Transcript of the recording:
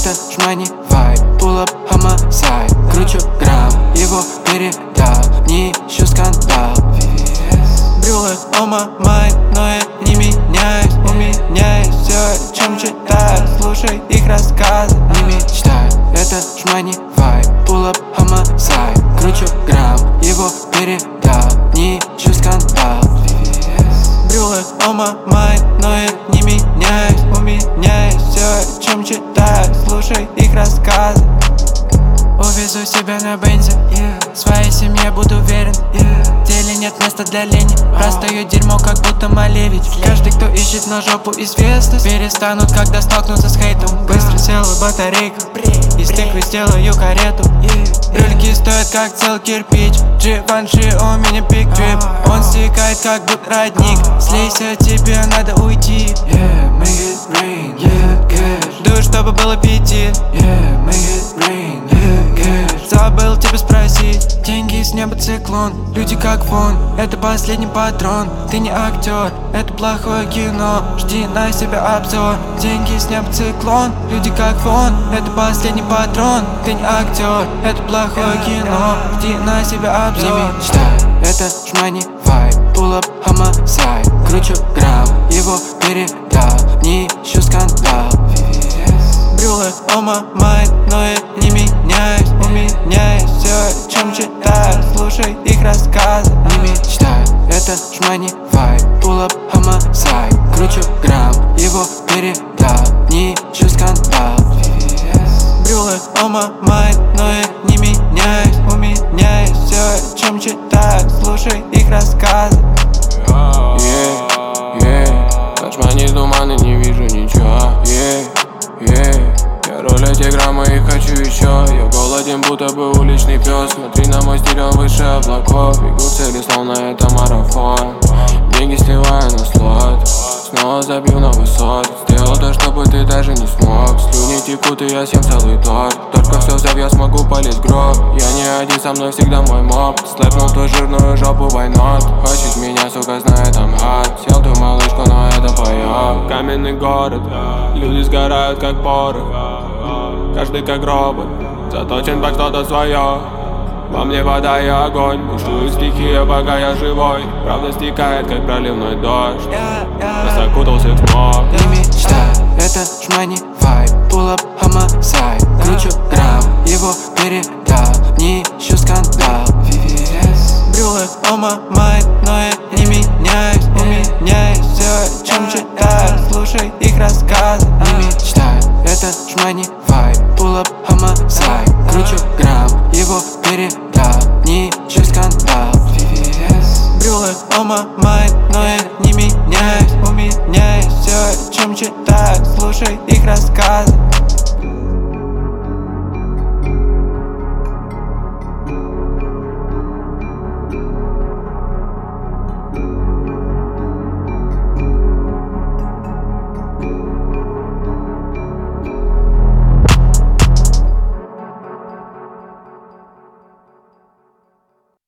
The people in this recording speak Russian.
это шмани вайб. Pull up homicide, кручу грамм, его передал, не ищу скандал. Брюлы on my mind, но я не меняюсь. У меня есть все, о чем читаю. Слушай их рассказы, не мечтай. Это шмани вайб. Pull up homicide, кручу грамм, его передал, не ищу скандал. Брюлы on my mind, но я не меняюсь. У меня есть все, о чем читаю. Слушай их рассказы. Увезу себя на бензе, своей семье буду верен. В теле нет места для лени, простаю дерьмо, как будто Малевич. Каждый, кто ищет на жопу известность, перестанут, когда столкнутся с хейтом. Быстро села батарейка, из тыквы сделаю карету. Брюльки стоят, как целый кирпич. Дживанши, у меня пик дрип. Он стекает, как будто родник. Слейся, тебе надо уйти. Make it rain, cash. Дуй, чтобы был аппетит. Make it rain, cash. Забыл тебя спросить. Деньги с неба циклон, люди как фон. Это последний патрон, ты не актер, это плохое кино. Жди на себя обзор. Деньги с неба циклон, люди как фон. Это последний патрон, ты не актер, это плохое кино. Жди на себя обзор. Не мечтай, это шмани вайб. Pull up homicide, кручу грамм, его передал, не ищу скандал. Брюлы on my mind, но я не меняюсь. У меня есть все, о чем читаю. Слушай их рассказы, не мечтай. Это шмани вайб. Pull up homicide, кручу грамм, его передал, не ищу скандал. Брюлы on my mind, но я не меняюсь. У меня есть все, о чем читаю. Слушай их рассказы. От шмани туманы не вижу ничего. Я роль эти граммы и хочу еще. Я голоден, будто бы уличный пес. Смотри на мой стиль, он выше облаков. Бегу цели, словно это марафон. Деньги сливаю на слот, снова забью на высот. Сделал то, чтобы ты даже не смог. Слюни текут, и я съем целый торт. Только все взяв, я смогу полезть в гроб. Я не один, со мной всегда мой моб. Слэпнул ту жирную жопу, why not? Хочет меня, сука, знает, там hot. Сел ту малышку, но это поёб. Каменный город, люди сгорают как порох. Каждый как робот, заточен под что-то свое. Во мне вода и огонь, бушует стихия, пока я живой. Правда стекает, как проливной дождь. Я закутался в смог. Не мечтай, это шмани вайб. Pull up homicide, кручу грамм, его передал, не ищу скандал. Брюлы on my mind, но я не меняюсь. У меня есть все, о чем читаю. Слушай их рассказы, не мечтай. Это шмани вайб. Pull up homicide, кручу грамм, его передал, не ищу скандал. Брюлы on my mind, но я не меняюсь. У меня есть все, о чем читаю. Слушай их рассказы.